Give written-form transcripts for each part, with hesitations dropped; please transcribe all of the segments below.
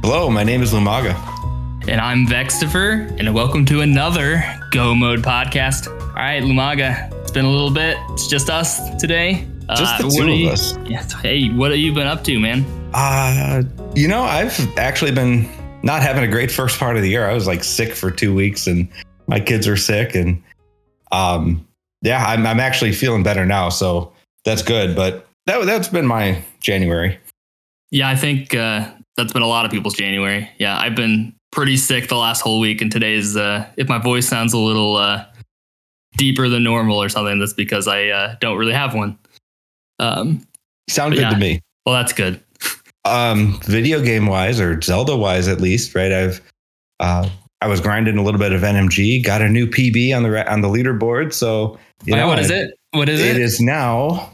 Hello, my name is Lumaga. And I'm Vextifer, and welcome to another Go Mode podcast. All right, Lumaga, it's been a little bit. It's just us today. Just the two of us. Yeah, hey, what have you been up to, man? I've actually been not having a great first part of the year. I was like sick for 2 weeks, and my kids are sick, and I'm actually feeling better now, so that's good. But that's been my January. Yeah, I think that's been a lot of people's January. Yeah, I've been pretty sick the last whole week, and today's if my voice sounds a little deeper than normal or something, that's because I don't really have one. Sound good to me. Well, that's good. Video game wise, or Zelda wise at least, right? I was grinding a little bit of NMG, got a new PB on the leaderboard. So what is it? What is it? It is now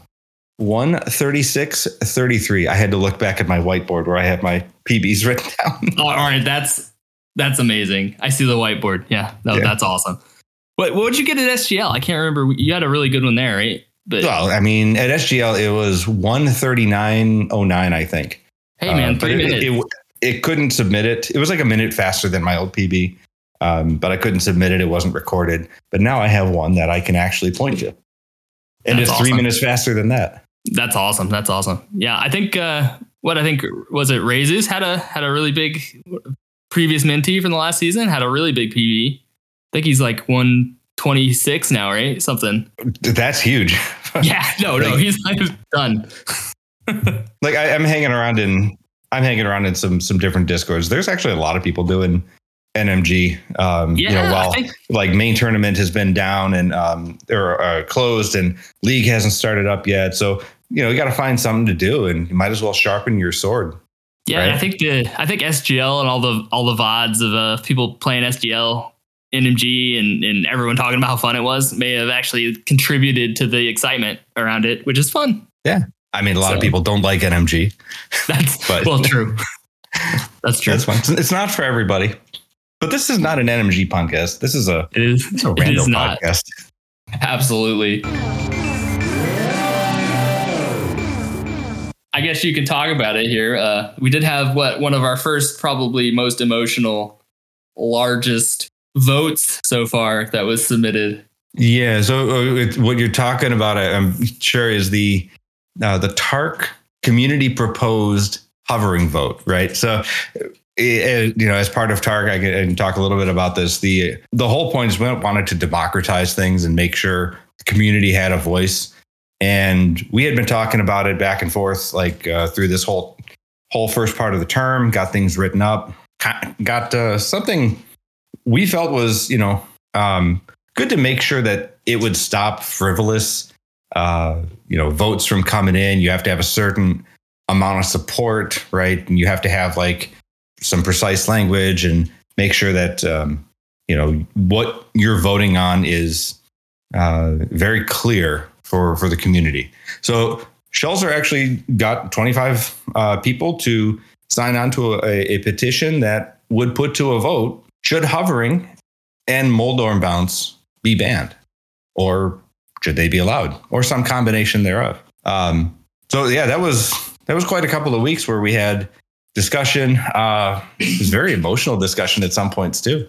136.33. I had to look back at my whiteboard where I have my PBs written down. All right, that's amazing. I see the whiteboard. Yeah, that's awesome. What would you get at SGL? I can't remember. You had a really good one there, right? But well, I mean, at SGL it was 139.09, I think. Hey man, 3 minutes. It couldn't submit it. It was like a minute faster than my old PB, but I couldn't submit it. It wasn't recorded. But now I have one that I can actually point to, and it's 3 minutes faster than that. That's awesome. That's awesome. Yeah, I think was it Raises had a really big previous mentee from the last season, had a really big PB. I think he's like 126 now, right? Something. That's huge. Yeah, no, he's like done. Like I'm hanging around in some different Discords. There's actually a lot of people doing NMG. Like main tournament has been down and they're closed, and league hasn't started up yet. So you got to find something to do, and you might as well sharpen your sword. Yeah, right? I think SGL and all the VODs of people playing SGL, NMG, and everyone talking about how fun it was may have actually contributed to the excitement around it, which is fun. Yeah. I mean, a lot of people don't like NMG. Well, true. That's true. That's fine. It's not for everybody. But this is not an NMG podcast. This is a random podcast. Absolutely. I guess you can talk about it here. We did have one of our first, probably most emotional, largest votes so far that was submitted. Yeah. So what you're talking about, I'm sure, is the TARC community proposed hovering vote, right? So, as part of TARC, I can talk a little bit about this. The whole point is we wanted to democratize things and make sure the community had a voice. And we had been talking about it back and forth, through this whole first part of the term, got things written up, got something we felt was, good to make sure that it would stop frivolous votes from coming in. You have to have a certain amount of support, right? And you have to have some precise language and make sure that, what you're voting on is very clear for the community. So Schulzer actually got 25 people to sign on to a petition that would put to a vote, should hovering and Moldorm bounce be banned, or should they be allowed, or some combination thereof? That was quite a couple of weeks where we had discussion. It was very emotional discussion at some points too.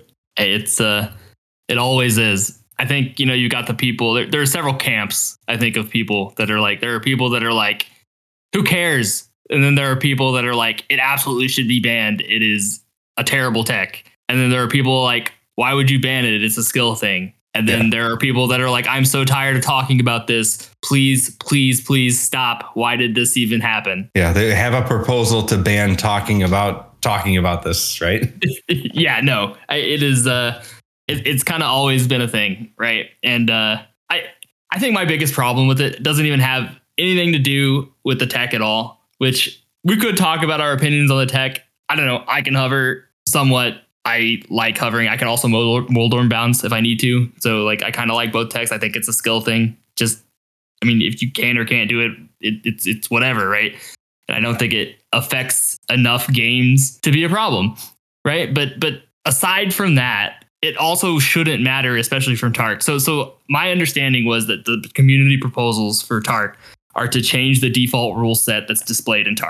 It always is. I think you got the people. There are several camps. I think of people that are there are people that are like, who cares? And then there are people that are like, it absolutely should be banned. It is a terrible tech. And then there are people like, why would you ban it? It's a skill thing. And then there are people that are like, I'm so tired of talking about this. Please, please, please stop. Why did this even happen? Yeah, they have a proposal to ban talking about this, right? Yeah, no, it is. It's kind of always been a thing, right? And I think my biggest problem with it doesn't even have anything to do with the tech at all, which we could talk about our opinions on the tech. I don't know. I can hover somewhat. I like hovering. I can also Moldorm bounce if I need to. So I kind of like both techs. I think it's a skill thing. If you can or can't do it, it's whatever, right? And I don't think it affects enough games to be a problem, right? But aside from that, it also shouldn't matter, especially from TARC. So my understanding was that the community proposals for TARC are to change the default rule set that's displayed in TARC,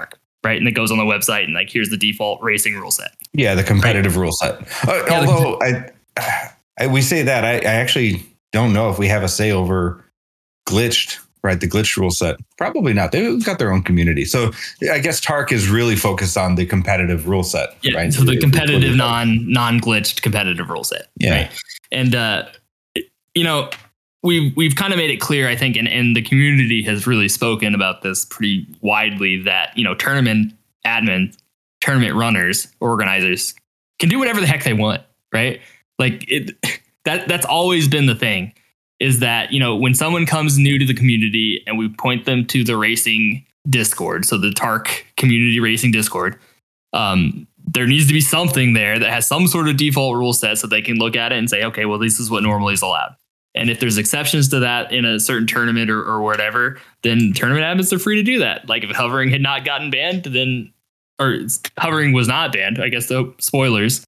right? And it goes on the website and like, here's the default racing rule set. Yeah, the competitive rule set. Although we say that, I actually don't know if we have a say over glitched, right? The glitched rule set. Probably not. They've got their own community. So I guess Tark is really focused on the competitive rule set, right? So the competitive, non-glitched competitive rule set. Yeah. Right? And, we've kind of made it clear, I think, and the community has really spoken about this pretty widely, that, tournament admin, tournament runners, organizers can do whatever the heck they want, right? Like that's always been the thing, is that, when someone comes new to the community and we point them to the racing Discord, so the Tark community racing Discord, there needs to be something there that has some sort of default rule set so they can look at it and say, okay, well, this is what normally is allowed. And if there's exceptions to that in a certain tournament or whatever, then tournament admins are free to do that. Like if hovering had not gotten banned, or hovering was not banned, I guess, though, spoilers,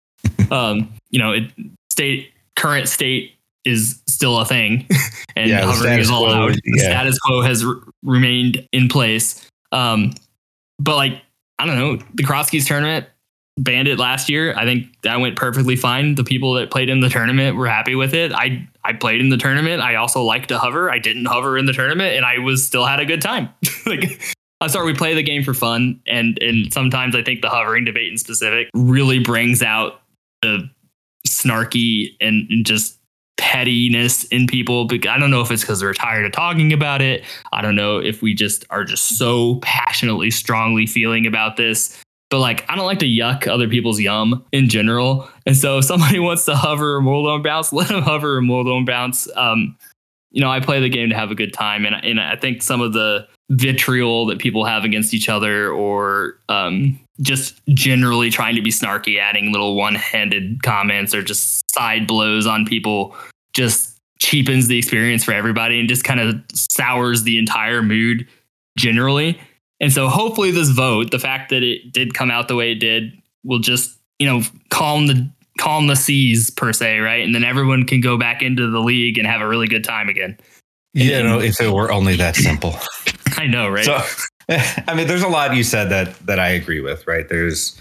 current state is still a thing, and hovering is allowed. The status quo has remained in place. But like, I don't know, the Crosskeys tournament banned it last year. I think that went perfectly fine. The people that played in the tournament were happy with it. I played in the tournament. I also like to hover. I didn't hover in the tournament, and I still had a good time. Like, I'm sorry, we play the game for fun, and sometimes I think the hovering debate in specific really brings out the snarky and just pettiness in people. But I don't know if it's because they're tired of talking about it. I don't know if we just are just so passionately, strongly feeling about this. But like, I don't like to yuck other people's yum in general. And so if somebody wants to hover or Moldome bounce, let them hover or Moldome bounce. I play the game to have a good time. And I think some of the vitriol that people have against each other, or just generally trying to be snarky, adding little one-handed comments or just side blows on people, just cheapens the experience for everybody and just kind of sours the entire mood generally. And so hopefully this vote, the fact that it did come out the way it did, will just, calm the seas per se, right? And then everyone can go back into the league and have a really good time again. If it were only that simple. I know, right? So, I mean, there's a lot you said that I agree with, right? There's,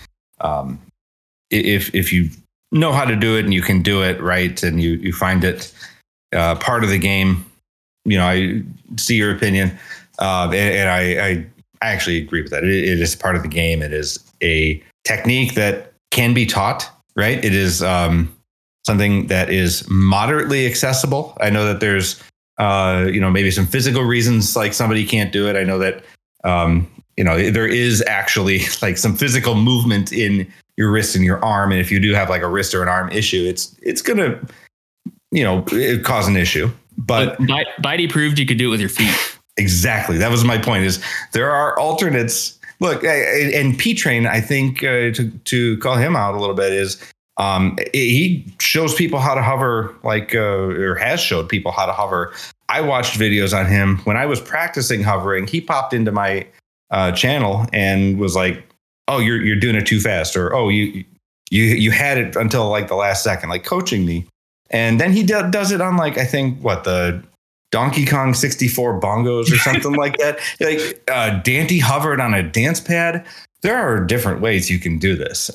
if you know how to do it and you can do it right, and you find it part of the game, I see your opinion, and I actually agree with that. It is part of the game. It is a technique that can be taught, right? It is something that is moderately accessible. I know that there's, maybe some physical reasons, like somebody can't do it. I know that, there is actually like some physical movement in your wrist and your arm. And if you do have like a wrist or an arm issue, it's going to, cause an issue. But Bitey proved you could do it with your feet. Exactly. That was my point, is there are alternates. Look, and P-Train, I think, to call him out a little bit, is he shows people how to hover, or has showed people how to hover. I watched videos on him when I was practicing hovering. He popped into my channel and was like, "Oh, you're doing it too fast," or "Oh, you had it until like the last second," like coaching me. And then he does it on I think the Donkey Kong 64 bongos or something like that. Like Dante hovered on a dance pad. There are different ways you can do this.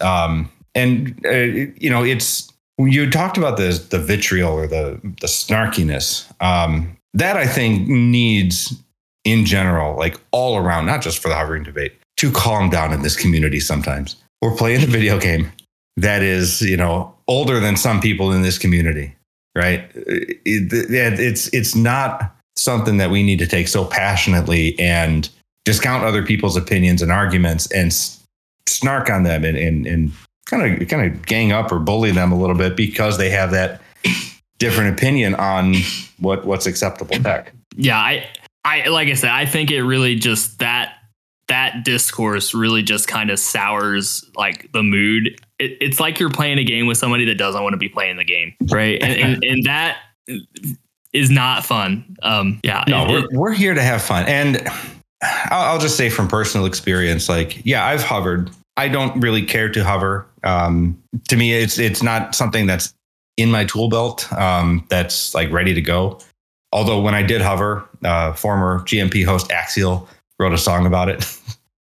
It's, you talked about the vitriol or the snarkiness that I think needs in general, like all around, not just for the hovering debate, to calm down in this community. Sometimes we're playing a video game that is, older than some people in this community. Right. It's not something that we need to take so passionately and discount other people's opinions and arguments and snark on them and kind of gang up or bully them a little bit because they have that different opinion on what's acceptable tech. Yeah. I like I said, I think it really just that discourse really just kind of sours like the mood. It's like you're playing a game with somebody that doesn't want to be playing the game, right? And that is not fun. We're here to have fun, and I'll just say from personal experience, I've hovered. I don't really care to hover. To me, it's not something that's in my tool belt. That's like ready to go. Although when I did hover, former GMP host Axial wrote a song about it.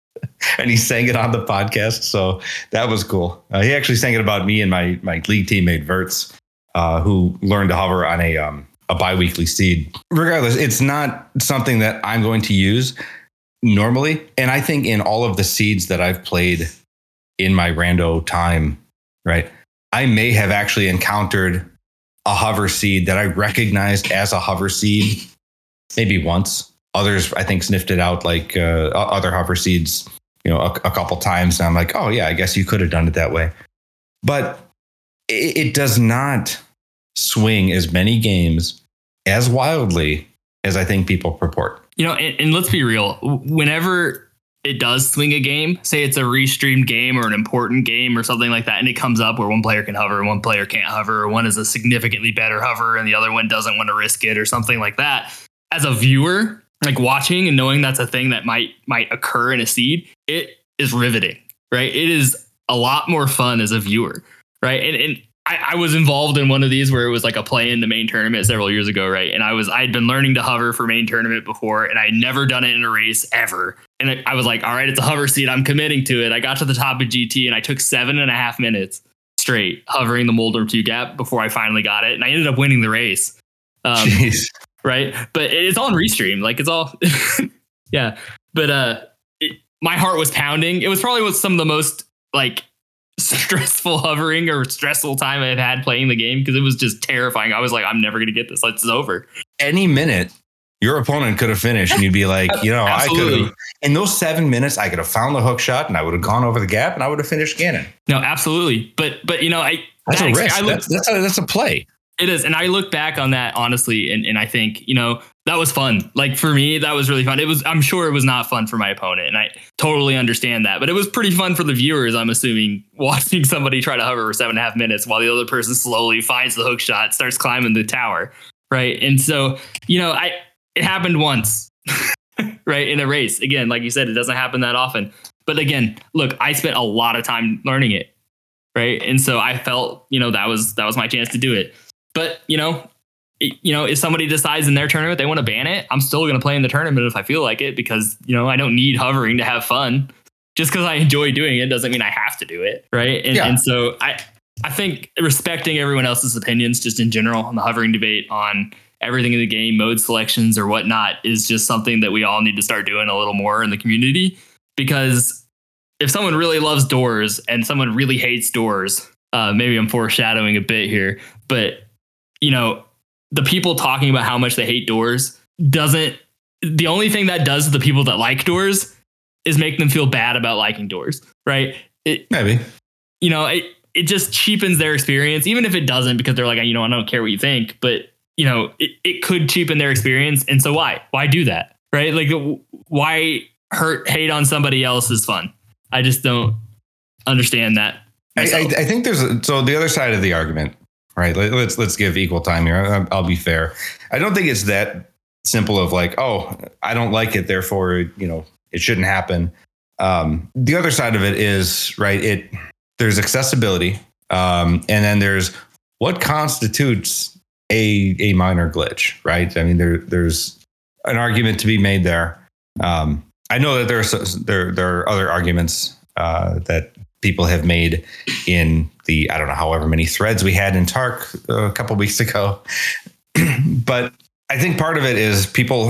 and he sang it on the podcast. So that was cool. He actually sang it about me and my league teammate Verts, who learned to hover on a biweekly seed. Regardless, it's not something that I'm going to use normally. And I think in all of the seeds that I've played in my rando time, right, I may have actually encountered a hover seed that I recognized as a hover seed maybe once. Others, I think, sniffed it out like other hover seeds, a couple times. And I'm like, oh, yeah, I guess you could have done it that way. But it does not swing as many games as wildly as I think people purport. And let's be real. Whenever it does swing a game, say it's a restreamed game or an important game or something like that, and it comes up where one player can hover and one player can't hover, or one is a significantly better hover and the other one doesn't want to risk it or something like that. As a viewer, like watching and knowing that's a thing that might occur in a seed, it is riveting, right? It is a lot more fun as a viewer, right? And I was involved in one of these where it was like a play in the main tournament several years ago, right? And I had been learning to hover for main tournament before, and I had never done it in a race ever. And I was like, all right, it's a hover seed. I'm committing to it. I got to the top of GT and I took 7.5 minutes straight hovering the Moldrum 2 gap before I finally got it. And I ended up winning the race. Right. But it's all in Restream. Like it's all. Yeah. But my heart was pounding. It was probably some of the most like stressful hovering or stressful time I've had playing the game, because it was just terrifying. I was like, I'm never going to get this. It's over. Any minute your opponent could have finished and you'd be like, I could have, in those 7 minutes, I could have found the hook shot and I would have gone over the gap and I would have finished Ganon. No, absolutely. But that's a risk. That's a play. It is. And I look back on that honestly. And I think, that was fun. Like for me, that was really fun. I'm sure it was not fun for my opponent. And I totally understand that, but it was pretty fun for the viewers. I'm assuming, watching somebody try to hover for 7.5 minutes while the other person slowly finds the hook shot, starts climbing the tower. Right. And so, it happened once, right, in a race. Again, like you said, it doesn't happen that often. But again, look, I spent a lot of time learning it, right? And so I felt, that was my chance to do it. But, if somebody decides in their tournament they want to ban it, I'm still going to play in the tournament if I feel like it, because, I don't need hovering to have fun. Just because I enjoy doing it doesn't mean I have to do it, right? And so I think respecting everyone else's opinions just in general on the hovering debate on everything in the game, mode selections or whatnot, is just something that we all need to start doing a little more in the community. Because if someone really loves doors and someone really hates doors, maybe I'm foreshadowing a bit here, but the people talking about how much they hate doors the only thing that does to the people that like doors is make them feel bad about liking doors, right? Maybe. It just cheapens their experience, even if it doesn't, because they're like, I don't care what you think, but it could cheapen their experience. And so why do that? Right? Like, why hate on somebody else is fun. I just don't understand that. I think so the other side of the argument, right? Let's give equal time here. I'll be fair. I don't think it's that simple of like, oh, I don't like it, therefore, it shouldn't happen. The other side of it is, right, there's accessibility. And then there's what constitutes a minor glitch, right? I mean, there's an argument to be made there. I know that there are other arguments that people have made in the, I don't know, however many threads we had in Tark a couple weeks ago. But I think part of it is people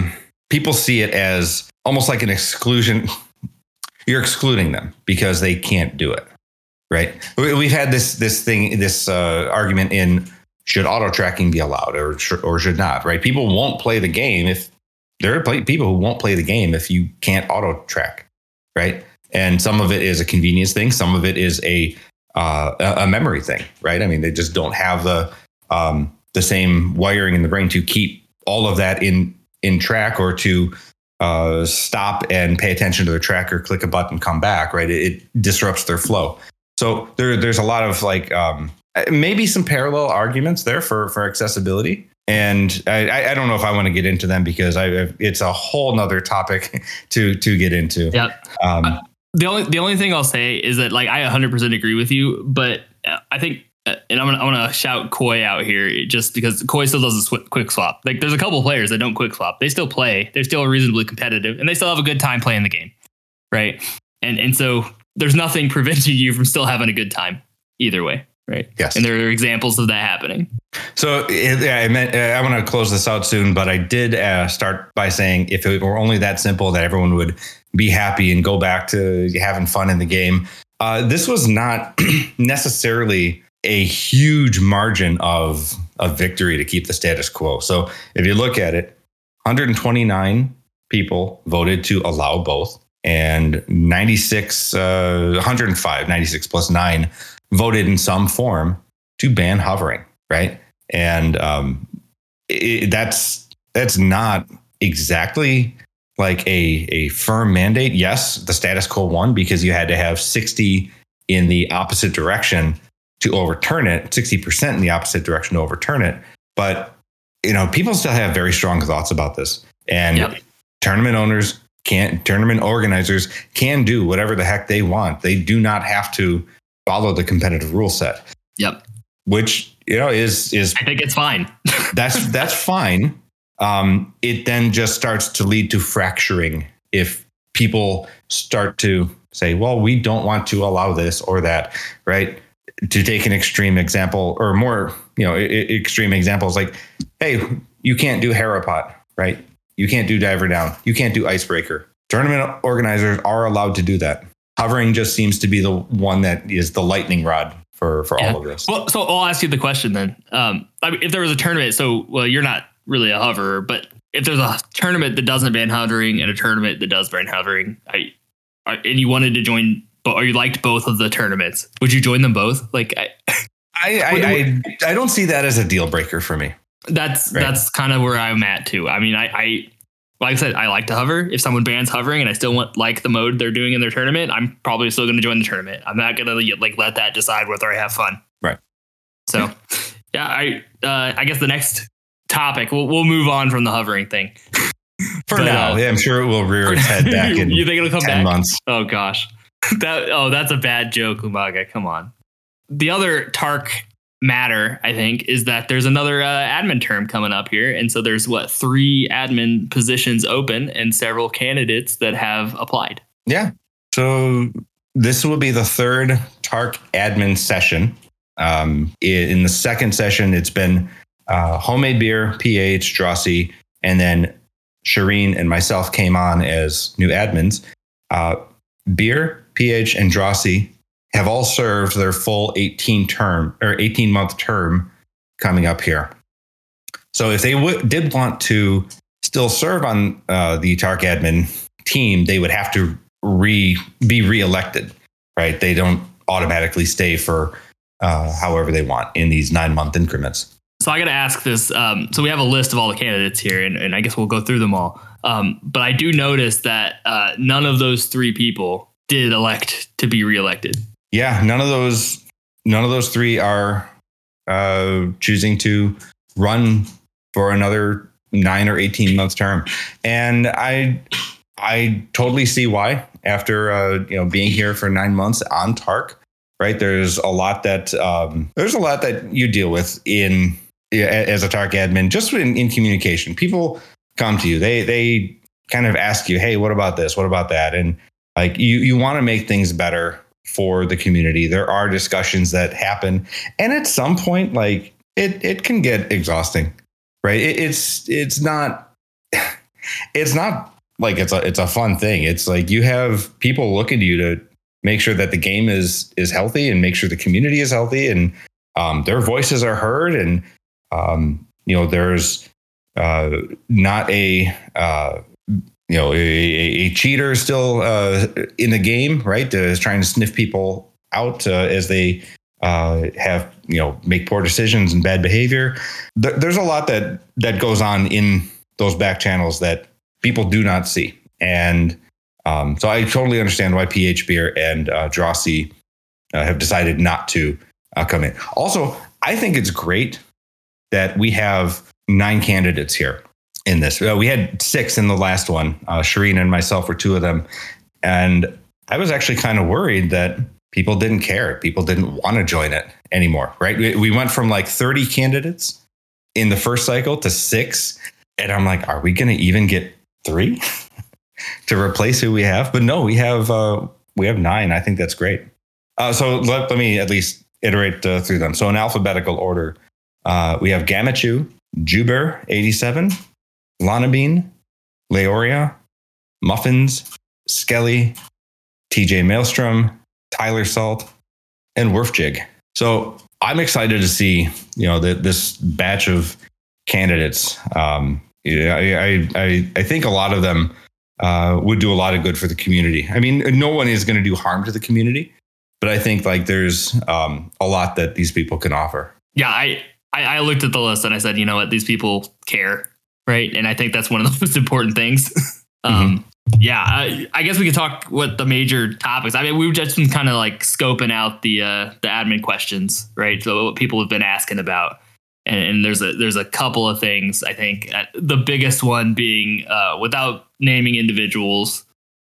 see it as almost like an exclusion. You're excluding them because they can't do it, right? We've had this argument in, should auto tracking be allowed or should not, right? People won't play the game if there are people who won't play the game if you can't auto track, right? And some of it is a convenience thing. Some of it is a memory thing, right? I mean, they just don't have the same wiring in the brain to keep all of that in track, or to stop and pay attention to the track or click a button, come back, right? It disrupts their flow. So there's a lot of like maybe some parallel arguments there for accessibility. And I don't know if I want to get into them because it's a whole nother topic to get into. Yep. The only thing I'll say is that, like, I 100% agree with you, but I think, and I'm gonna shout Koi out here just because Koi still does a quick swap. Like, there's a couple of players that don't quick swap. They still play. They're still reasonably competitive, and they still have a good time playing the game, right? And so there's nothing preventing you from still having a good time either way. Right. Yes. And there are examples of that happening. So I want to close this out soon, but I did start by saying if it were only that simple that everyone would be happy and go back to having fun in the game. This was not necessarily a huge margin of victory to keep the status quo. So if you look at it, 129 people voted to allow both, and 105 plus 9 voted in some form to ban hovering, right? And that's not exactly like a firm mandate. Yes, the status quo won because you had to have 60 in the opposite direction to overturn it, 60% in the opposite direction to overturn it. But, people still have very strong thoughts about this. And tournament organizers can do whatever the heck they want. They do not have to follow the competitive rule set. Yep. Which, is I think it's fine. that's fine. It then just starts to lead to fracturing if people start to say, well, we don't want to allow this or that, right? To take an extreme example, or more, extreme examples, like, hey, you can't do Harapot, right? You can't do Diver Down. You can't do Icebreaker. Tournament organizers are allowed to do that. Hovering just seems to be the one that is the lightning rod for all of this. Well, so I'll ask you the question then. If there was a tournament, you're not really a hoverer, but if there's a tournament that doesn't ban hovering and a tournament that does ban hovering, and you wanted to join, or you liked both of the tournaments, would you join them both? Like, I don't see that as a deal breaker for me. That's kind of where I'm at too. I mean, like I said, I like to hover. If someone bans hovering and I still like the mode they're doing in their tournament, I'm probably still going to join the tournament. I'm not going to let that decide whether I have fun. Right. So, yeah, I guess the next topic, we'll move on from the hovering thing. For now, I'm sure it will rear its head back in you think it'll come 10 back? months. Oh gosh, that's a bad joke, Umaga. Come on. The other Tark matter, I think, is that there's another admin term coming up here, and so there's 3 admin positions open and several candidates that have applied. Yeah. So this will be the third Tark admin session. In the second session, it's been Homemade Beer, PH, Drosy, and then Shireen and myself came on as new admins. Beer, PH, and Drosy have all served their full 18-month term coming up here. So if they did want to still serve on the Tark admin team, they would have to be reelected, right? They don't automatically stay for however they want in these 9-month increments. So I got to ask this. So we have a list of all the candidates here, and I guess we'll go through them all. But I do notice that none of those 3 people did elect to be reelected. Yeah, none of those 3 are choosing to run for another 9 or 18 month term, and I totally see why. After being here for 9 months on Tark, right? There's a lot that you deal with as a Tark admin, just in communication. People come to you, they kind of ask you, hey, what about this? What about that? And like you want to make things better for the community. There are discussions that happen, and at some point, like it can get exhausting, right? It's not like it's a fun thing. It's like you have people looking to you to make sure that the game is healthy and make sure the community is healthy, and their voices are heard, and there's not a cheater still in the game, right? Is trying to sniff people out as they make poor decisions and bad behavior. There's a lot that goes on in those back channels that people do not see. And so I totally understand why PH Beer and Drosy have decided not to come in. Also, I think it's great that we have 9 candidates here in this. We had 6 in the last one. Shireen and myself were 2 of them. And I was actually kind of worried that people didn't care. People didn't want to join it anymore, right? We went from like 30 candidates in the first cycle to 6. And I'm like, are we going to even get 3 to replace who we have? But no, we have we have 9. I think that's great. So let me at least iterate through them. So in alphabetical order, we have Gamachu, Juber 87, Lanabean, Leoria, Muffins, Skelly, TJ Maelstrom, Tyler Salt, and Werfjig. So I'm excited to see, this batch of candidates. I think a lot of them would do a lot of good for the community. I mean, no one is going to do harm to the community, but I think like there's a lot that these people can offer. Yeah, I looked at the list and I said, you know what, these people care, right? And I think that's one of the most important things. Yeah, I guess we could talk what the major topics. I mean, we've just been kind of like scoping out the admin questions, right? So what people have been asking about, and there's a couple of things. I think the biggest one being, without naming individuals,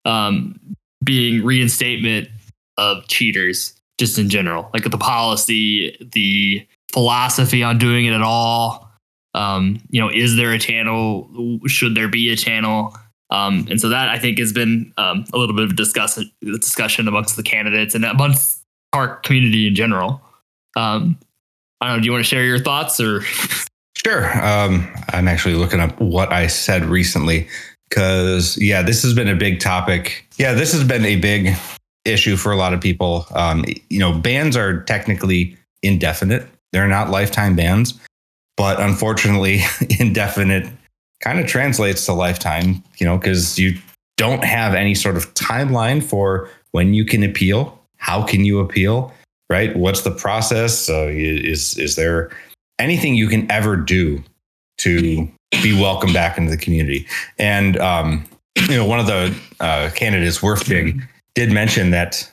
being reinstatement of cheaters, just in general, like the policy, the philosophy on doing it at all. Is there a channel? Should there be a channel? And so that I think has been a little bit of discussion amongst the candidates and amongst our community in general. I don't know. Do you want to share your thoughts or? Sure. I'm actually looking up what I said recently because, this has been a big topic. Yeah, this has been a big issue for a lot of people. Bans are technically indefinite. They're not lifetime bans, but unfortunately, indefinite kind of translates to lifetime, because you don't have any sort of timeline for when you can appeal. How can you appeal, right? What's the process? Is there anything you can ever do to be welcomed back into the community? And, one of the candidates, Werfjig, did mention that,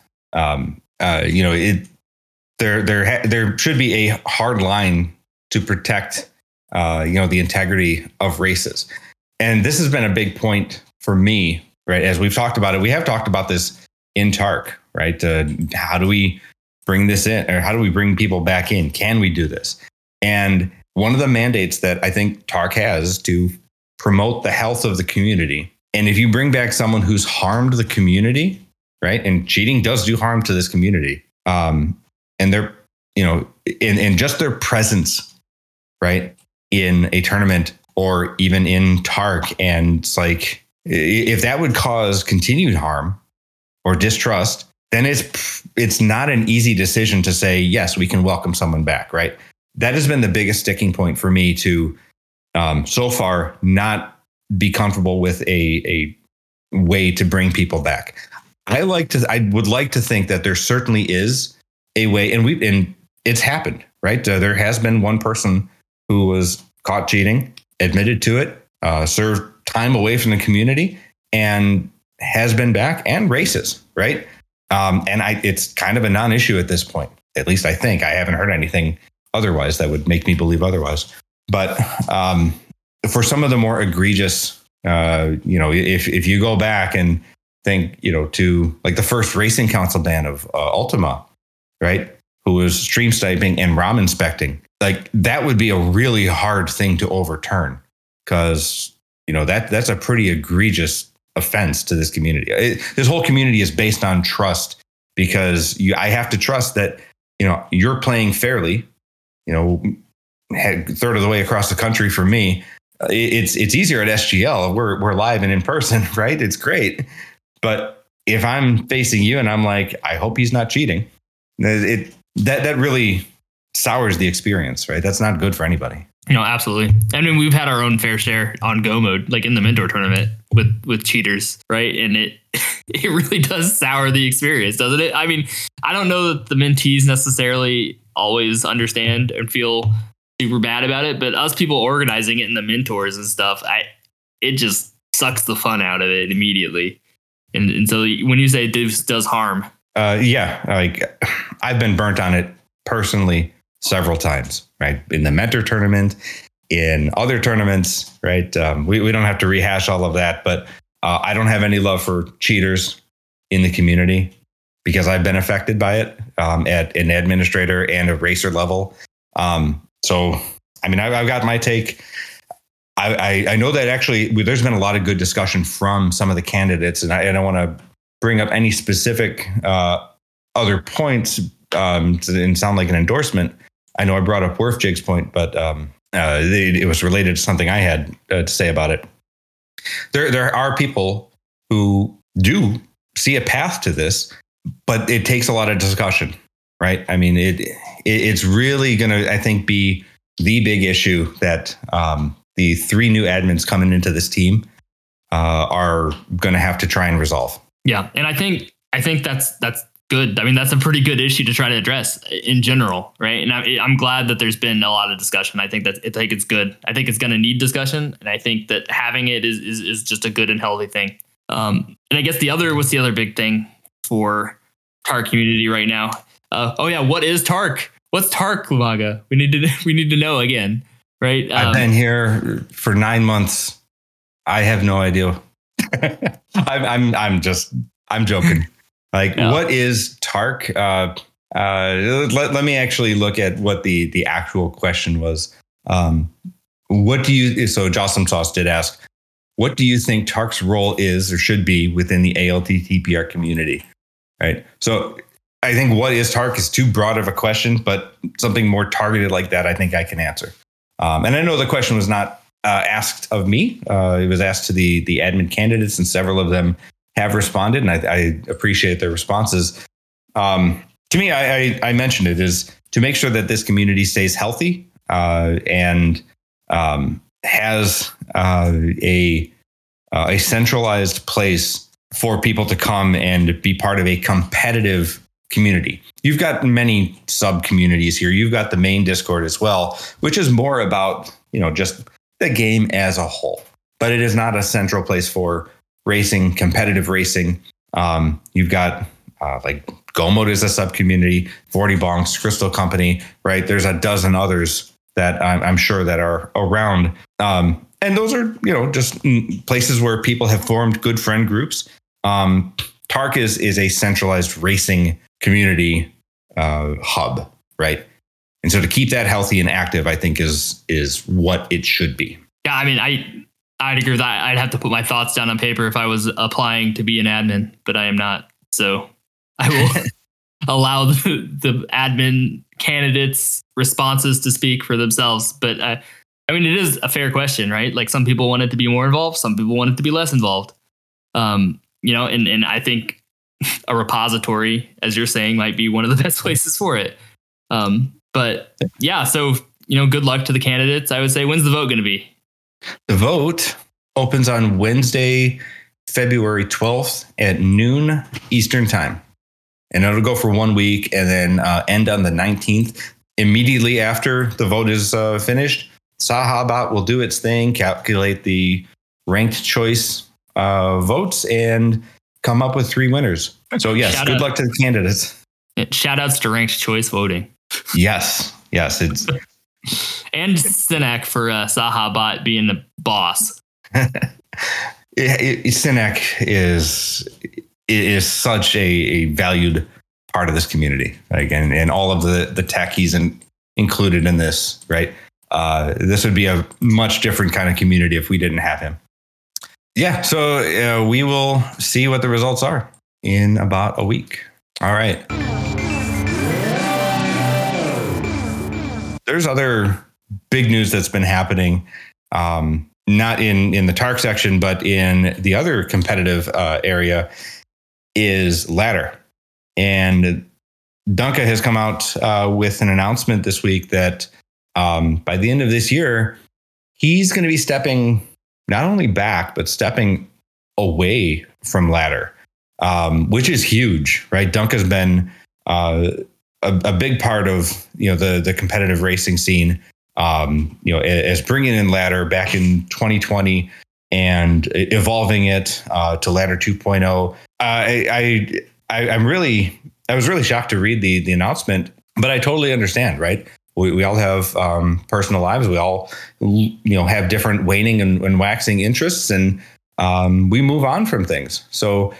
there should be a hard line to protect the integrity of races. And this has been a big point for me, right? As we've talked about it, we have talked about this in TARC, right? How do we bring this in, or how do we bring people back in? Can we do this? And one of the mandates that I think TARC has is to promote the health of the community. And if you bring back someone who's harmed the community, right? And cheating does do harm to this community. And they're, in just their presence, right? In a tournament or even in TARC. And it's like, if that would cause continued harm or distrust, then it's not an easy decision to say, yes, we can welcome someone back, right? That has been the biggest sticking point for me to so far not be comfortable with a way to bring people back. I would like to think that there certainly is a way, and it's happened, right? There has been one person who was caught cheating, admitted to it, served time away from the community, and has been back and races, right? It's kind of a non-issue at this point. At least I think. I haven't heard anything otherwise that would make me believe otherwise. But for some of the more egregious, if you go back and think, to like the first racing council ban of Ultima, right? Who was stream sniping and ROM inspecting. Like that would be a really hard thing to overturn because, that's a pretty egregious offense to this community. This whole community is based on trust because I have to trust that, you're playing fairly, third of the way across the country for me. It's easier at SGL. We're live and in person, right? It's great. But if I'm facing you and I'm like, I hope he's not cheating, that really sours the experience, right? That's not good for anybody. Absolutely. I mean, we've had our own fair share on Go mode, like in the mentor tournament with cheaters, right? And it really does sour the experience, doesn't it? I mean, I don't know that the mentees necessarily always understand and feel super bad about it, but us people organizing it in the mentors and stuff, it just sucks the fun out of it immediately. And so when you say this does harm. Like I've been burnt on it personally several times, right? In the mentor tournament, in other tournaments, right? We don't have to rehash all of that, but I don't have any love for cheaters in the community because I've been affected by it at an administrator and a racer level. So, I mean, I've got my take. I know that actually there's been a lot of good discussion from some of the candidates, and I want to bring up any specific other points and sound like an endorsement. I know I brought up WorthJig's point, but it was related to something I had to say about it. There are people who do see a path to this, but it takes a lot of discussion, right? I mean, it's really going to, I think, be the big issue that the 3 new admins coming into this team are going to have to try and resolve. Yeah, and I think that's good. I mean, that's a pretty good issue to try to address in general, right? And I'm glad that there's been a lot of discussion. I think it's good. I think it's going to need discussion, and I think that having it is just a good and healthy thing. And I guess what's the other big thing for TARC community right now? What is TARC? What's TARC, Umaga? We need to know again, right? I've been here for 9 months. I have no idea. I'm joking. Like, what is TARC? Let me actually look at what the actual question was. So Jocelyn Sauce did ask, what do you think TARC's role is or should be within the ALT-TPR community? Right. So I think what is TARC is too broad of a question, but something more targeted like that, I think I can answer. And I know the question was not asked of me. It was asked to the admin candidates, and several of them have responded, and I appreciate their responses. To me, I mentioned it is to make sure that this community stays healthy and has a centralized place for people to come and be part of a competitive community. You've got many sub communities here. You've got the main Discord as well, which is more about, just the game as a whole, but it is not a central place for racing, competitive racing. You've got like GoMode is a sub community, 40 Bonks, Crystal Company, right? There's a dozen others that I'm sure that are around. And those are, just places where people have formed good friend groups. TARC is a centralized racing community hub, right? And so to keep that healthy and active, I think is what it should be. Yeah, I mean, I'd agree with that. I'd have to put my thoughts down on paper if I was applying to be an admin, but I am not. So I will allow the admin candidates' responses to speak for themselves. But I mean, it is a fair question, right? Like, some people want it to be more involved. Some people want it to be less involved. And I think a repository, as you're saying, might be one of the best places for it. But yeah, so, good luck to the candidates. I would say, when's the vote going to be? The vote opens on Wednesday, February 12th at noon Eastern time. And it'll go for 1 week and then end on the 19th. Immediately after the vote is finished, Sahabot will do its thing, calculate the ranked choice votes, and come up with 3 winners. So yes, good luck to the candidates. Shout outs to ranked choice voting. Yes. It's and Sinek for Sahabot being the boss. Sinek is such a valued part of this community, again, and all of the tech he's included in this, right? This would be a much different kind of community if we didn't have him. Yeah, so we will see what the results are in about a week. All right. There's other big news that's been happening, not in the TARC section, but in the other competitive area, is ladder. And Dunka has come out with an announcement this week that by the end of this year, he's going to be stepping not only back, but stepping away from ladder, which is huge, right? Dunka's been a big part of the competitive racing scene, as bringing in ladder back in 2020 and evolving it to ladder 2.0. I was really shocked to read the announcement, but I totally understand, right? We all have personal lives. We all have different waning and waxing interests, and we move on from things. So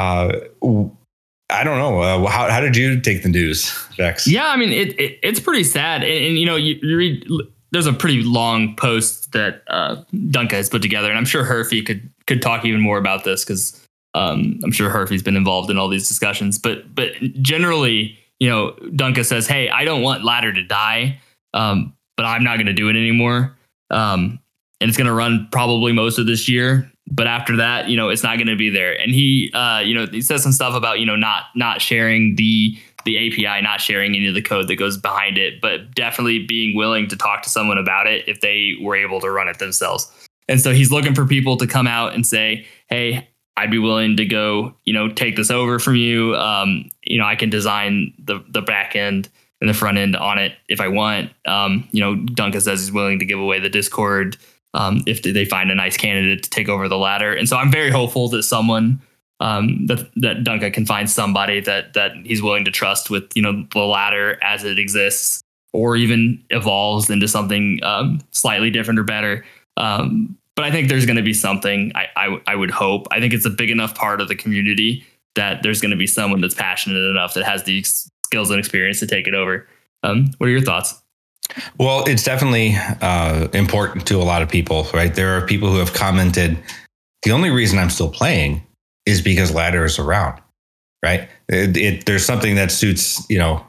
I don't know. How did you take the news, Vex? Yeah, I mean, it's pretty sad. And you read, there's a pretty long post that Dunka has put together, and I'm sure Herfy could talk even more about this because I'm sure Herfy's been involved in all these discussions, but generally, Dunka says, "Hey, I don't want ladder to die, but I'm not going to do it anymore, and it's going to run probably most of this year. But after that, it's not going to be there." And he says some stuff about not sharing the API, not sharing any of the code that goes behind it, but definitely being willing to talk to someone about it if they were able to run it themselves. And so he's looking for people to come out and say, "Hey, I'd be willing to go, take this over from you. I can design the back end and the front end on it if I want." Duncan says he's willing to give away the Discord if they find a nice candidate to take over the ladder. And so I'm very hopeful that someone that Duncan can find somebody that he's willing to trust with, the ladder as it exists, or even evolves into something slightly different or better. But I think there's going to be something. I would hope. I think it's a big enough part of the community that there's going to be someone that's passionate enough that has the skills and experience to take it over. What are your thoughts? Well, it's definitely important to a lot of people, right? There are people who have commented, the only reason I'm still playing is because ladder is around, right? There's something that suits,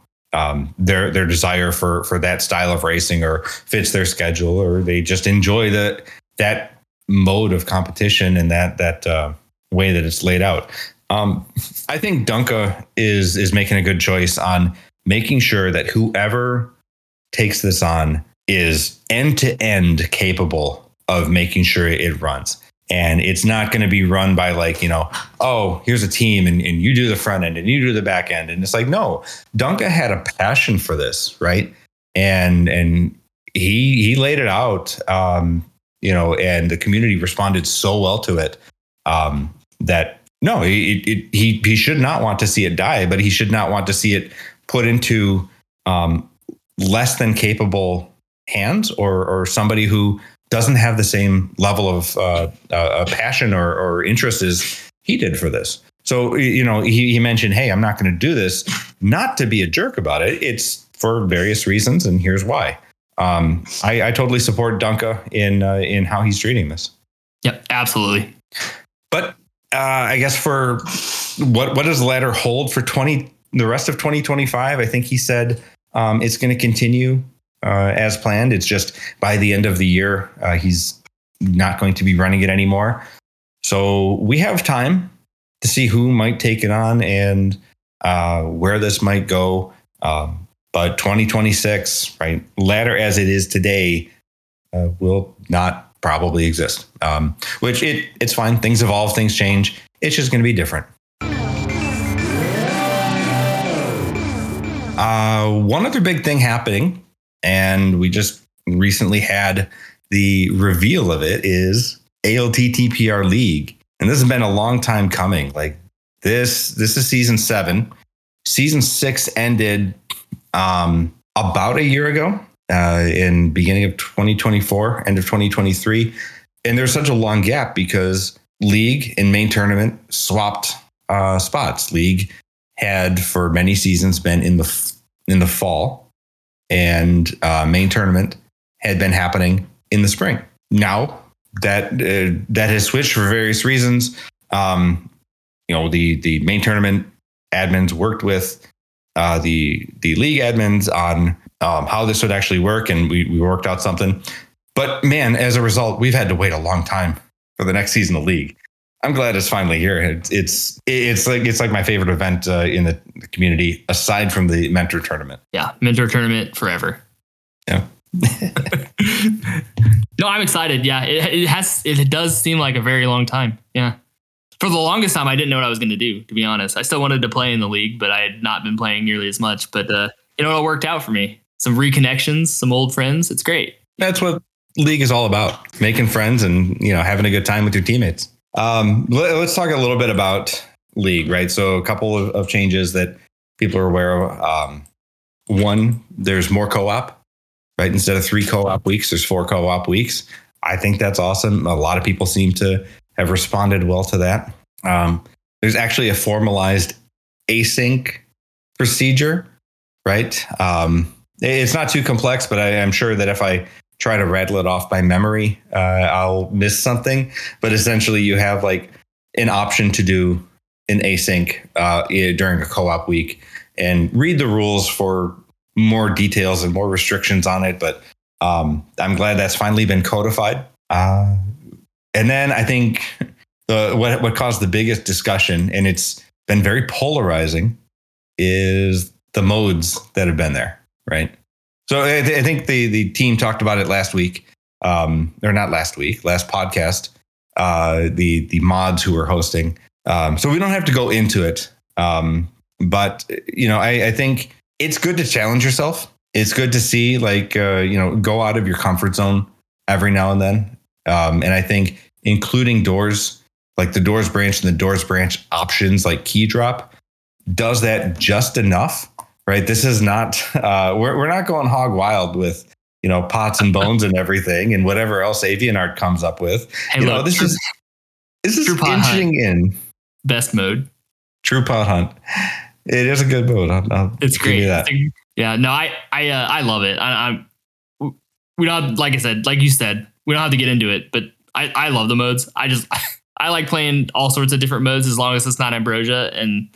their desire for that style of racing, or fits their schedule, or they just enjoy that mode of competition and that way that it's laid out. I think Dunka is making a good choice on making sure that whoever takes this on is end-to-end capable of making sure it runs. And it's not going to be run by here's a team and you do the front end and you do the back end. And it's like, no, Dunka had a passion for this, right? And he laid it out, and the community responded so well to it that no, he should not want to see it die, but he should not want to see it put into less than capable hands, or somebody who doesn't have the same level of passion or interest as he did for this. So, he mentioned, hey, I'm not going to do this, not to be a jerk about it. It's for various reasons, and here's why. I totally support Dunka in how he's treating this. Yep, absolutely. But I guess for what does the ladder hold for the rest of 2025? I think he said it's going to continue as planned. It's just by the end of the year, he's not going to be running it anymore. So we have time to see who might take it on and where this might go. But 2026, right, ladder as it is today will not probably exist, which it's fine. Things evolve, things change. It's just going to be different. One other big thing happening, and we just recently had the reveal of it, is ALTTPR League. And this has been a long time coming. Like this is season 7. Season 6 ended about a year ago, in beginning of 2024, end of 2023. And there's such a long gap because League and main tournament swapped spots. League had for many seasons been in the fall, and main tournament had been happening in the spring. Now that has switched for various reasons. The main tournament admins worked with the league admins on how this would actually work, and we worked out something. But man, as a result, we've had to wait a long time for the next season of League. I'm glad it's finally here. It's like my favorite event in the community, aside from the mentor tournament. Yeah, mentor tournament forever. Yeah. No, I'm excited. Yeah, it does seem like a very long time. Yeah. For the longest time, I didn't know what I was going to do, to be honest. I still wanted to play in the league, but I had not been playing nearly as much. But it all worked out for me. Some reconnections, some old friends. It's great. That's what League is all about: making friends and having a good time with your teammates. Let's talk a little bit about League, right? So a couple of changes that people are aware of. One, there's more co-op, right? Instead of 3 co-op weeks, there's 4 co-op weeks. I think that's awesome. A lot of people seem to have responded well to that. There's actually a formalized async procedure, right? It's not too complex, but I am sure that if I try to rattle it off by memory, I'll miss something. But essentially you have like an option to do an async during a co-op week and read the rules for more details and more restrictions on it. But I'm glad that's finally been codified. And then I think what caused the biggest discussion, and it's been very polarizing, is the modes that have been there, right? So I think the team talked about it last week, or not last week, last podcast. The mods who were hosting. So we don't have to go into it. But I think it's good to challenge yourself. It's good to see go out of your comfort zone every now and then. And I think including doors, like the doors branch and the doors branch options like key drop, does that just enough, right? This is not, we're not going hog wild with, pots and bones and everything and whatever else Avianart comes up with. Hey, look, this is inching in. Best mode. True pot hunt. It is a good mode. It's great. Yeah, no, I love it. We don't, like I said, like you said, we don't have to get into it, but I love the modes. I like playing all sorts of different modes as long as it's not Ambrosia, and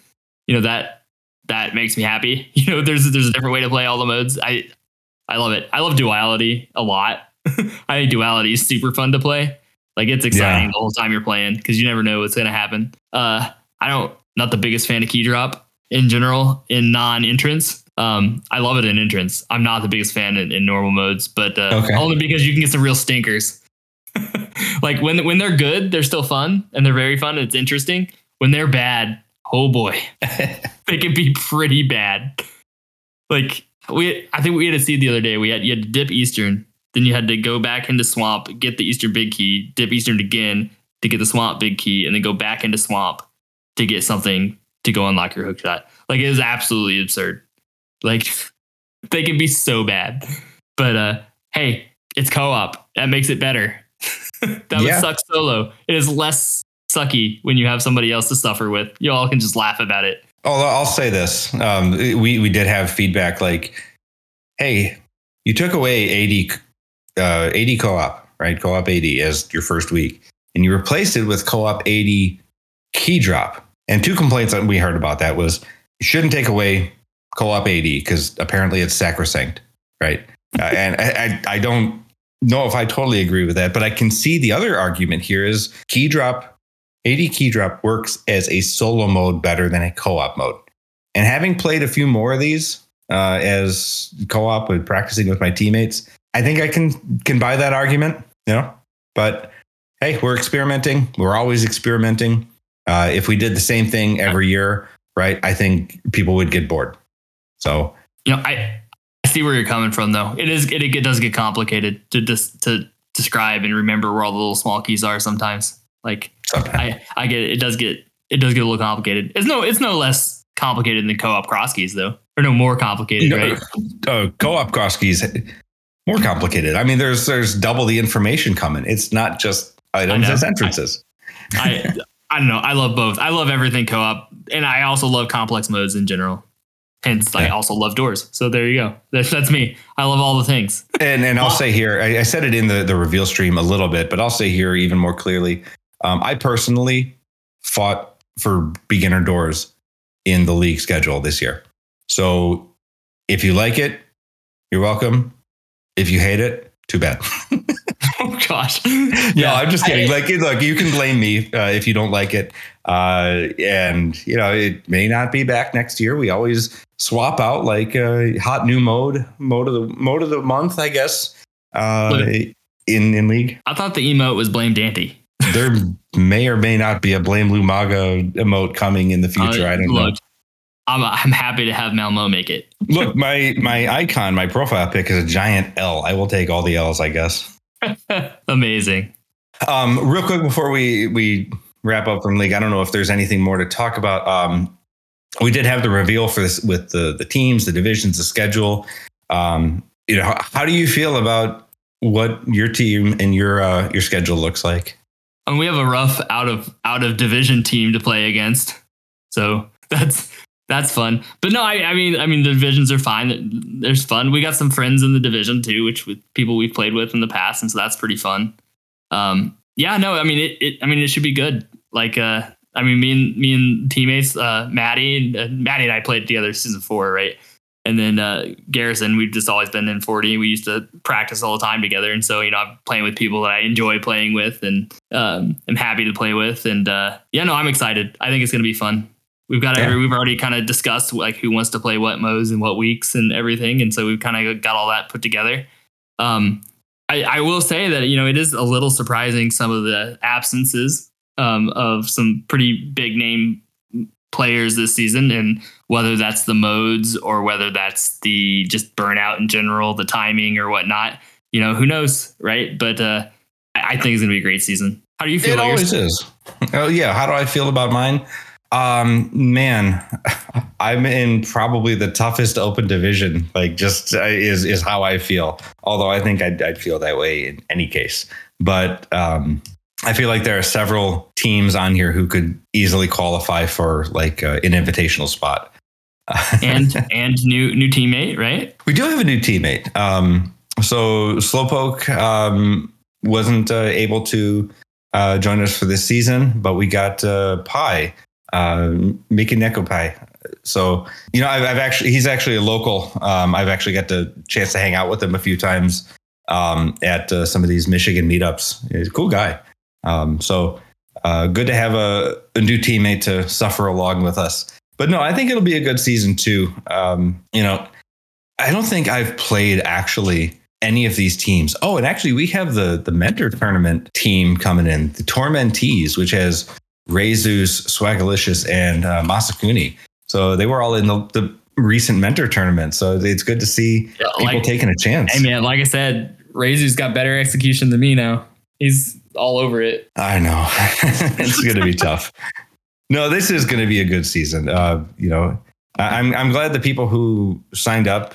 that makes me happy. There's a different way to play all the modes. I love it. I love duality a lot. I think duality is super fun to play. Like, it's exciting the whole time you're playing because you never know what's going to happen. Not the biggest fan of key drop in general in non-entrance. I love it in entrance. I'm not the biggest fan in normal modes, but only because you can get some real stinkers. Like when they're good, they're still fun and they're very fun and it's interesting. When they're bad, oh boy, they can be pretty bad. Like I think we had a seed the other day. You had to dip Eastern, then you had to go back into Swamp, get the Eastern big key, dip Eastern again to get the Swamp big key, and then go back into Swamp to get something to go unlock your hook shot. Like, it is absolutely absurd. Like, they can be so bad. But hey, it's co-op. That makes it better. That would suck solo. It is less sucky when you have somebody else to suffer with. You all can just laugh about it. Although I'll say this, we did have feedback like, hey, you took away AD co-op, right? Co-op AD as your first week, and you replaced it with co-op AD key drop. And two complaints that we heard about that was you shouldn't take away co-op AD because apparently it's sacrosanct, right? And I don't know if I totally agree with that, but I can see the other argument here is AD key drop works as a solo mode better than a co-op mode. And having played a few more of these as co-op with practicing with my teammates, I think I can buy that argument, but hey, we're experimenting. We're always experimenting. If we did the same thing every year, right, I think people would get bored. So, I see where you're coming from, though. It does get complicated to describe and remember where all the little small keys are sometimes. Like, I get it. It does get a little complicated. It's no less complicated than co-op cross keys, though, or no more complicated, right? Co-op cross keys more complicated. I mean, there's double the information coming. It's not just items as entrances. I don't know. I love both. I love everything co-op, and I also love complex modes in general. Hence, I also love doors. So there you go. That's me. I love all the things. And I'll say here, I said it in the reveal stream a little bit, but I'll say here even more clearly. I personally fought for beginner doors in the league schedule this year. So if you like it, you're welcome. If you hate it, too bad. Oh gosh. No, I'm just kidding. Look, you can blame me if you don't like it. And it may not be back next year. We always swap out like a hot new mode of the month, I guess. In league. I thought the emote was Blame Dante. There may or may not be a Blame Lumaga emote coming in the future. I don't know. I'm happy to have Malmo make it. Look, my icon, my profile pic is a giant L. I will take all the L's, I guess. Amazing. Real quick before we wrap up from league, I don't know if there's anything more to talk about. We did have the reveal for this with the teams, the divisions, the schedule. How do you feel about what your team and your schedule looks like? And we have a rough out of division team to play against, so that's fun. But no, I mean the divisions are fine. There's fun. We got some friends in the division too, which with people we've played with in the past, and so that's pretty fun. It should be good. Like, I mean, me and teammates, Maddie and I played together season 4, right? And then Garrison, we've just always been in 40. We used to practice all the time together. And so, I'm playing with people that I enjoy playing with and I'm happy to play with. And I'm excited. I think it's going to be fun. We've already kind of discussed like who wants to play what modes and what weeks and everything. And so we've kind of got all that put together. I will say that, it is a little surprising some of the absences of some pretty big name players this season, and whether that's the modes or whether that's the just burnout in general, the timing or whatnot, who knows, right? But I think it's gonna be a great season. How do you feel? It always is. Oh yeah. How do I feel about mine? Man, I'm in probably the toughest open division. Like, just is how I feel. Although I think I'd feel that way in any case. But I feel like there are several teams on here who could easily qualify for like an invitational spot. and new teammate, right? We do have a new teammate. So Slowpoke wasn't able to join us for this season, but we got Pi, Mickey Neko Pi. So, he's actually a local. I've actually got the chance to hang out with him a few times at some of these Michigan meetups. He's a cool guy. So good to have a new teammate to suffer along with us. But no, I think it'll be a good season too. I don't think I've played actually any of these teams. Oh, and actually we have the mentor tournament team coming in, the Tormentees, which has Rezus, Swagalicious, and Masakuni. So they were all in the recent mentor tournament. So it's good to see people taking a chance. Hey man, like I said, Rezus got better execution than me now. He's all over it. I know. It's going to be tough. No, this is going to be a good season. I'm glad the people who signed up,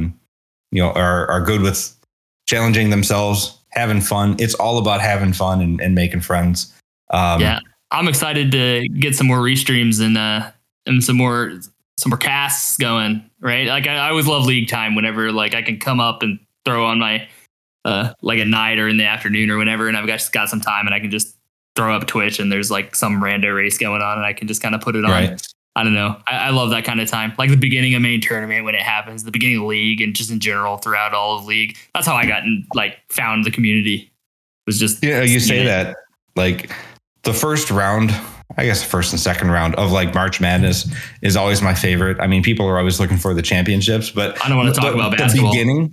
are good with challenging themselves, having fun. It's all about having fun and making friends. I'm excited to get some more restreams and some more casts going. Right, like I always love league time. Whenever like I can come up and throw on my like at night or in the afternoon or whenever, and I've got some time and I can just throw up Twitch and there's like some rando race going on and I can just kind of put it on. Right. I don't know. I love that kind of time. Like the beginning of main tournament when it happens, the beginning of league, and just in general throughout all of league. That's how I got found the community. It was just you say that like the first round, I guess the first and second round of like March Madness is always my favorite. I mean, people are always looking for the championships, but I don't want to talk about basketball. The beginning.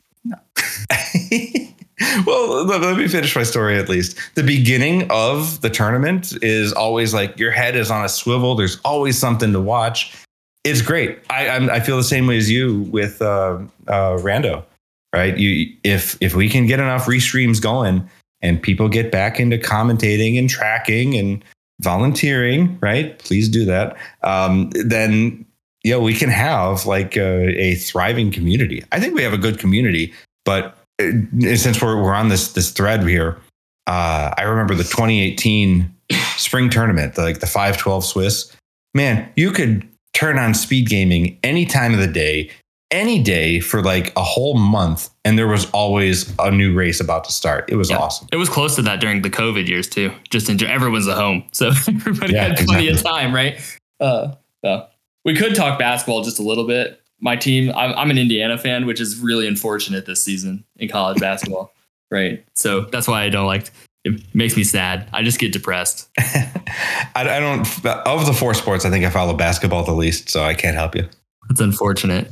Well, let me finish my story at least. The beginning of the tournament is always like your head is on a swivel. There's always something to watch. It's great. I feel the same way as you with Rando, right? If we can get enough restreams going and people get back into commentating and tracking and volunteering, right? Please do that. Then we can have like a thriving community. I think we have a good community, but since we're on this thread here, I remember the 2018 spring tournament, like the 512 Swiss. Man, you could turn on speed gaming any time of the day, any day for like a whole month, and there was always a new race about to start. It was awesome. It was close to that during the COVID years too. Just everyone's at home, so everybody had plenty of time, right? We could talk basketball just a little bit. My team, I'm an Indiana fan, which is really unfortunate this season in college basketball, right? So that's why I don't like. It makes me sad. I just get depressed. I don't. Of the four sports, I think I follow basketball the least, so I can't help you. It's unfortunate.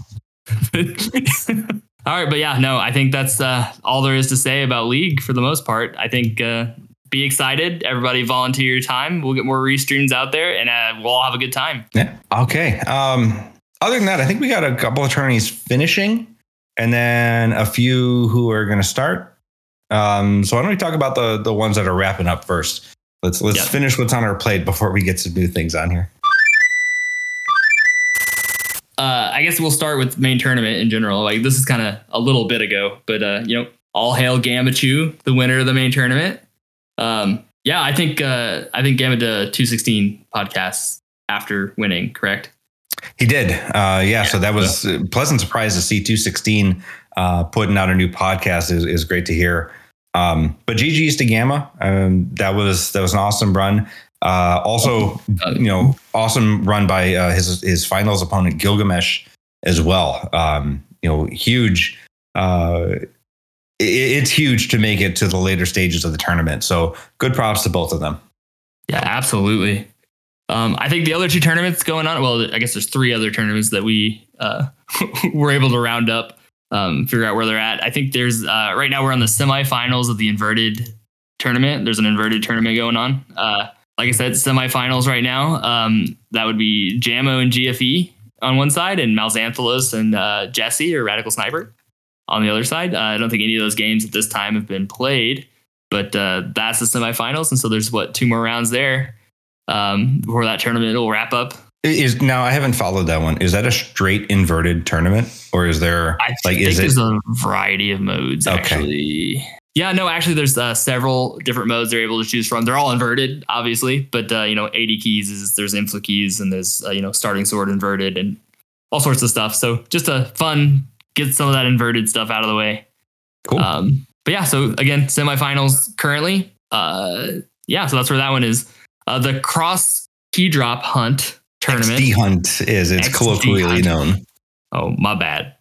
All right, but I think that's all there is to say about League for the most part. I think be excited. Everybody volunteer your time. We'll get more restreams out there, and we'll all have a good time. Yeah. Okay. Other than that, I think we got a couple of attorneys finishing and then a few who are going to start. So why don't we talk about the ones that are wrapping up first? Let's finish what's on our plate before we get some new things on here. I guess we'll start with main tournament in general. Like this is kind of a little bit ago, but all hail Gamachu, the winner of the main tournament. I think Gamma did a 216 podcast after winning, correct? He did. So that was a pleasant surprise to see 216 putting out a new podcast is great to hear. But GG's to Gamma. That was an awesome run. Also, awesome run by his finals opponent Gilgamesh as well. Huge. It's huge to make it to the later stages of the tournament. So good props to both of them. Yeah, absolutely. I think the other two tournaments going on, well, I guess there's three other tournaments that we were able to round up, figure out where they're at. I think there's right now we're on the semifinals of the inverted tournament. There's an inverted tournament going on. Like I said, semifinals right now. That would be Jammo and GFE on one side, and Malxantholos and Jesse or Radical Sniper on the other side. I don't think any of those games at this time have been played, but that's the semifinals. And so there's two more rounds there before that tournament will wrap up. Now I haven't followed that one. Is that a straight inverted tournament, or is there there's a variety of modes actually? Yeah, no, actually there's several different modes they're able to choose from. They're all inverted, obviously, but 80 keys there's infla keys, and there's starting sword inverted and all sorts of stuff. So just a fun, get some of that inverted stuff out of the way. Cool. But yeah, so again, semifinals currently. So that's where that one is. The Cross Key Drop Hunt tournament. XD Hunt is it's colloquially known. Oh, my bad.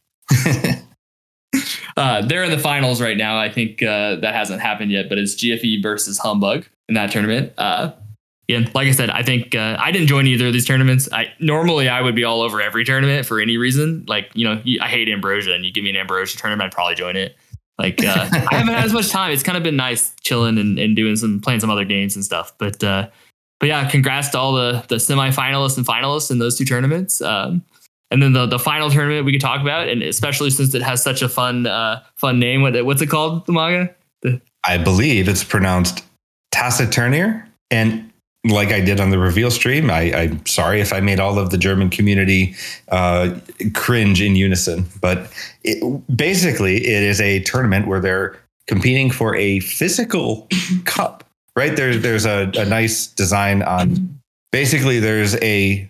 They're in the finals right now. I think that hasn't happened yet, but it's GFE versus Humbug in that tournament. Again, like I said, I think I didn't join either of these tournaments. Normally I would be all over every tournament for any reason. Like, I hate Ambrosia, and you give me an Ambrosia tournament, I'd probably join it. Like, I haven't had as much time. It's kind of been nice chilling and playing some other games and stuff. But yeah, congrats to all the semifinalists and finalists in those two tournaments. And then the final tournament we could talk about, and especially since it has such a fun name. What's it called, the manga? I believe it's pronounced Taciturnir. And like I did on the reveal stream, I'm sorry if I made all of the German community cringe in unison. But basically, it is a tournament where they're competing for a physical cup. Right? There's a nice design on. Basically, there's a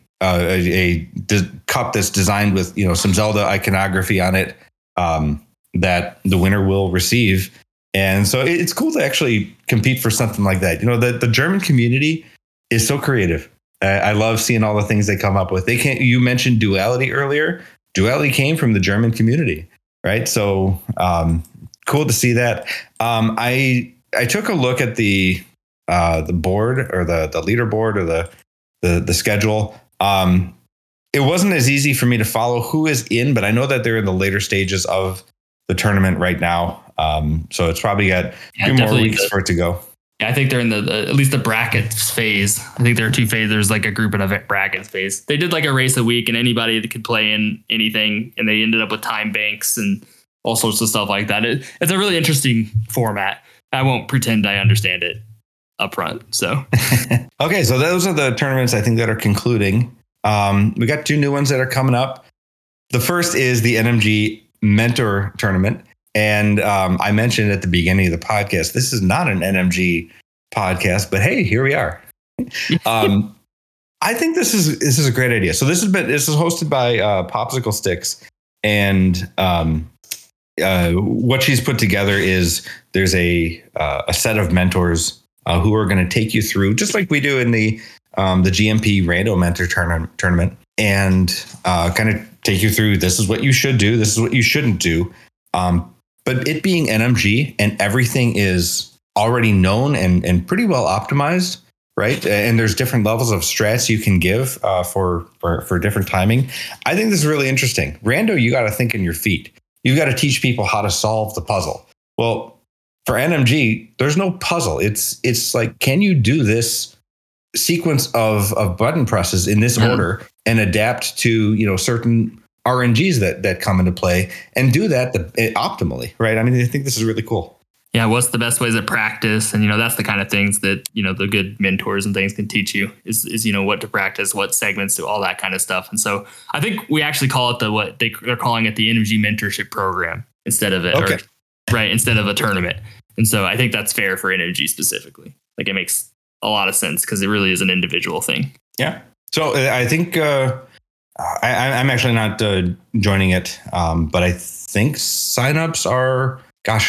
cup that's designed with some Zelda iconography on it that the winner will receive, and so it's cool to actually compete for something like that. The German community is so creative. I love seeing all the things they come up with. You mentioned Duality earlier. Duality came from the German community, right? So cool to see that. I took a look at the board or the leaderboard or the schedule. It wasn't as easy for me to follow who is in, but I know that they're in the later stages of the tournament right now. So it's probably got a few more weeks for it to go. Yeah, I think they're in at least the brackets phase. I think there are two phases. There's like a group and a brackets phase. They did like a race a week, and anybody that could play in anything, and they ended up with time banks and all sorts of stuff like that. It's a really interesting format. I won't pretend I understand it up front. So okay, so those are the tournaments I think that are concluding. We got two new ones that are coming up. The first is the NMG Mentor Tournament. And I mentioned at the beginning of the podcast, this is not an NMG podcast, but hey, here we are. I think this is a great idea. So this is hosted by Popsicle Sticks, and what she's put together is there's a set of mentors who are going to take you through, just like we do in the GMP Rando Mentor Tournament, and kind of take you through, this is what you should do, this is what you shouldn't do. But it being NMG and everything is already known and pretty well optimized, right? And there's different levels of strats you can give for different timing. I think this is really interesting. Rando, you got to think in your feet. You've got to teach people how to solve the puzzle. Well, for NMG, there's no puzzle. It's like, can you do this sequence of button presses in this order and adapt to certain RNGs that come into play and do that optimally, right? I mean, I think this is really cool. Yeah, what's the best ways to practice? And that's the kind of things that the good mentors and things can teach you is what to practice, what segments do, all that kind of stuff. And so I think we actually call it they're calling it the NMG Mentorship Program instead of it, okay. Instead of a tournament. And so I think that's fair for NMG specifically. Like, it makes a lot of sense because it really is an individual thing. Yeah. So I think I'm actually not joining it, but I think signups are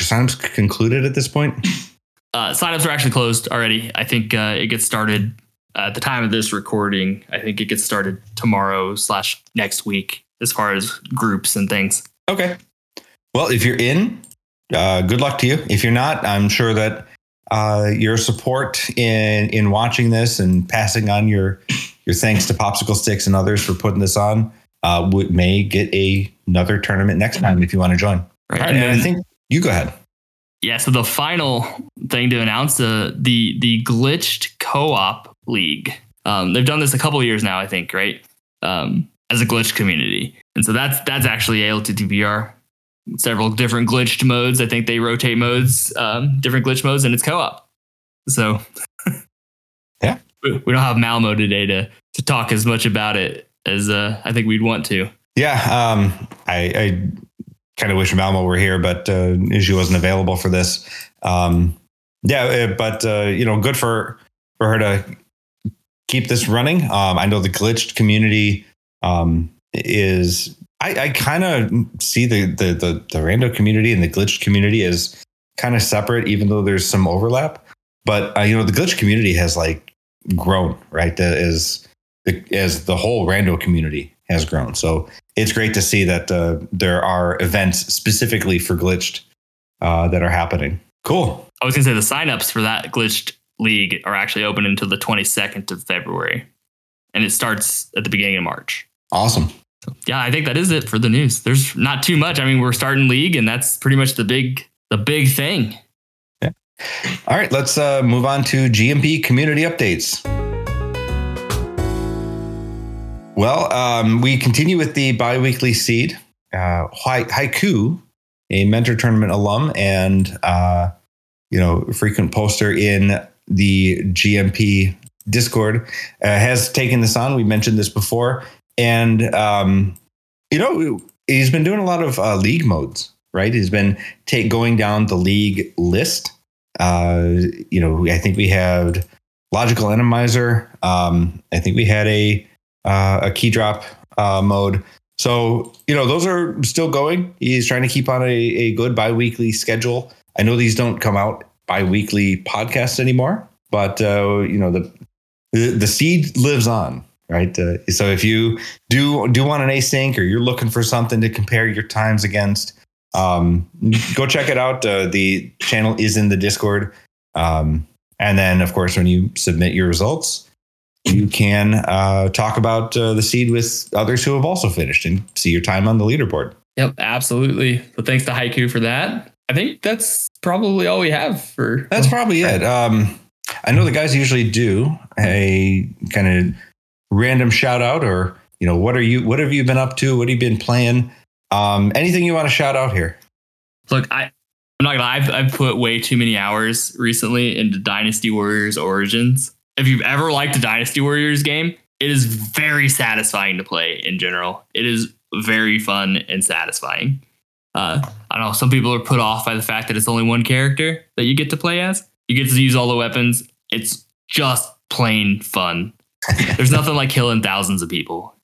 concluded at this point? Signups are actually closed already. I think it gets started at the time of this recording, I think it gets started tomorrow/next week as far as groups and things. Okay. Well, if you're in, good luck to you. If you're not, I'm sure that your support in watching this and passing on your thanks to Popsicle Sticks and others for putting this on may get another tournament next time if you want to join. Right. All right, and I think you go ahead. Yeah, so the final thing to announce, the Glitched Co-op League. They've done this a couple of years now, I think, right? As a glitched community. And so that's actually ALTTBR. Several different glitched modes. I think they rotate modes, different glitch modes, and it's co-op. So yeah, we don't have Malmo today to talk as much about it as I think we'd want to. Yeah, I kind of wish Malmo were here, but she wasn't available for this. But good for her to keep this running. I know the glitched community is. I kind of see the rando community and the glitched community as kind of separate, even though there's some overlap. But the glitched community has like grown, right? As the whole rando community has grown. So it's great to see that there are events specifically for glitched that are happening. Cool. I was gonna say the signups for that glitched league are actually open until the 22nd of February, and it starts at the beginning of March. Awesome. So, yeah, I think that is it for the news. There's not too much. I mean, we're starting league, and that's pretty much the big thing. Yeah. All right, let's move on to GMP community updates. Well, we continue with the biweekly seed. Haiku, a Mentor Tournament alum and frequent poster in the GMP Discord, has taken this on. We mentioned this before. And, he's been doing a lot of league modes, right? He's been going down the league list. I think we had Logical Enemizer. I think we had a key drop mode. So, those are still going. He's trying to keep on a good biweekly schedule. I know these don't come out biweekly podcasts anymore, but, the seed lives on. Right. So if you do want an async or you're looking for something to compare your times against, go check it out. The channel is in the Discord. And then, of course, when you submit your results, you can talk about the seed with others who have also finished and see your time on the leaderboard. Yep, absolutely. So thanks to Haiku for that. I think that's probably all we have for. That's probably it. I know the guys usually do a kind of random shout out, or what have you been up to? What have you been playing? Anything you want to shout out here? Look, I'm not gonna lie, I've put way too many hours recently into Dynasty Warriors Origins. If you've ever liked a Dynasty Warriors game, it is very satisfying to play in general. It is very fun and satisfying. I don't know, some people are put off by the fact that it's only one character that you get to play as. You get to use all the weapons. It's just plain fun. There's nothing like killing thousands of people.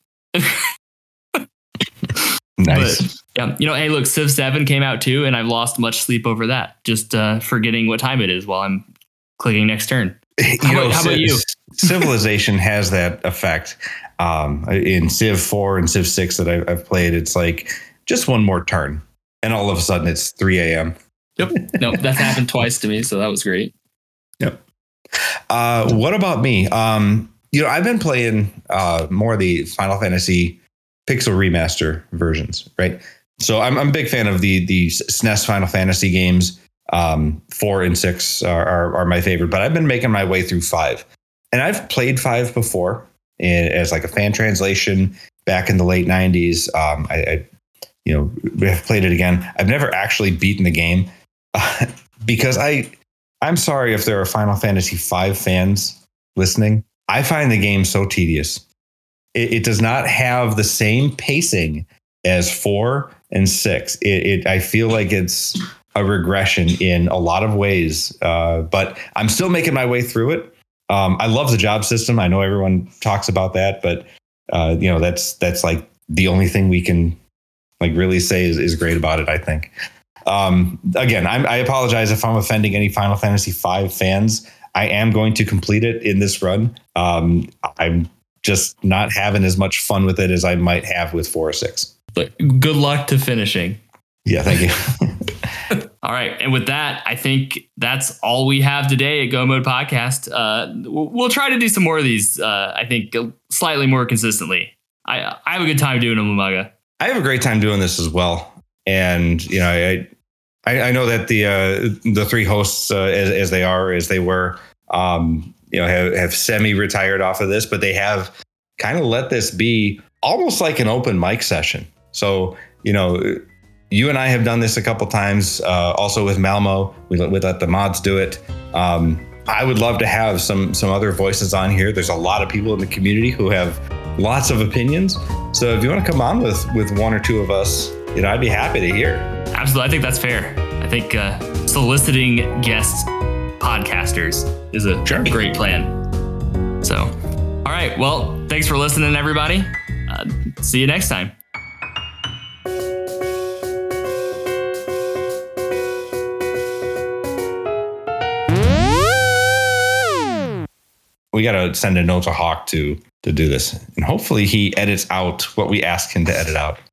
Nice. But, yeah, hey, look, Civ 7 came out too, and I've lost much sleep over that. Just forgetting what time it is while I'm clicking next turn. How about you? Civilization has that effect. In Civ 4 and Civ 6 that I've played, it's like just one more turn, and all of a sudden it's 3 a.m. Yep. No, that's happened twice to me, so that was great. Yep. What about me? I've been playing more of the Final Fantasy Pixel Remaster versions, right? So I'm a big fan of the SNES Final Fantasy games. 4 and 6 are my favorite, but I've been making my way through 5. And I've played 5 before as like a fan translation back in the late 90s. I have played it again. I've never actually beaten the game because I'm sorry if there are Final Fantasy 5 fans listening. I find the game so tedious. It does not have the same pacing as 4 and 6. I feel like it's a regression in a lot of ways, but I'm still making my way through it. I love the job system. I know everyone talks about that, but that's like the only thing we can like really say is great about it, I think. Again, I apologize if I'm offending any Final Fantasy V fans. I am going to complete it in this run. I'm just not having as much fun with it as I might have with 4 or 6. But good luck to finishing. Yeah, thank you. All right. And with that, I think that's all we have today at Go Mode Podcast. We'll try to do some more of these, I think, slightly more consistently. I have a good time doing them, Umaga. I have a great time doing this as well. And, I know that the 3 hosts, as they were, have semi-retired off of this, but they have kind of let this be almost like an open mic session. So, you and I have done this a couple times, also with Malmo. We let the mods do it. I would love to have some other voices on here. There's a lot of people in the community who have lots of opinions. So if you want to come on with 1 or 2 of us, I'd be happy to hear. Absolutely. I think that's fair. I think soliciting guest podcasters is a great plan. So, all right. Well, thanks for listening, everybody. See you next time. We got to send a note to Hawk to do this. And hopefully he edits out what we ask him to edit out.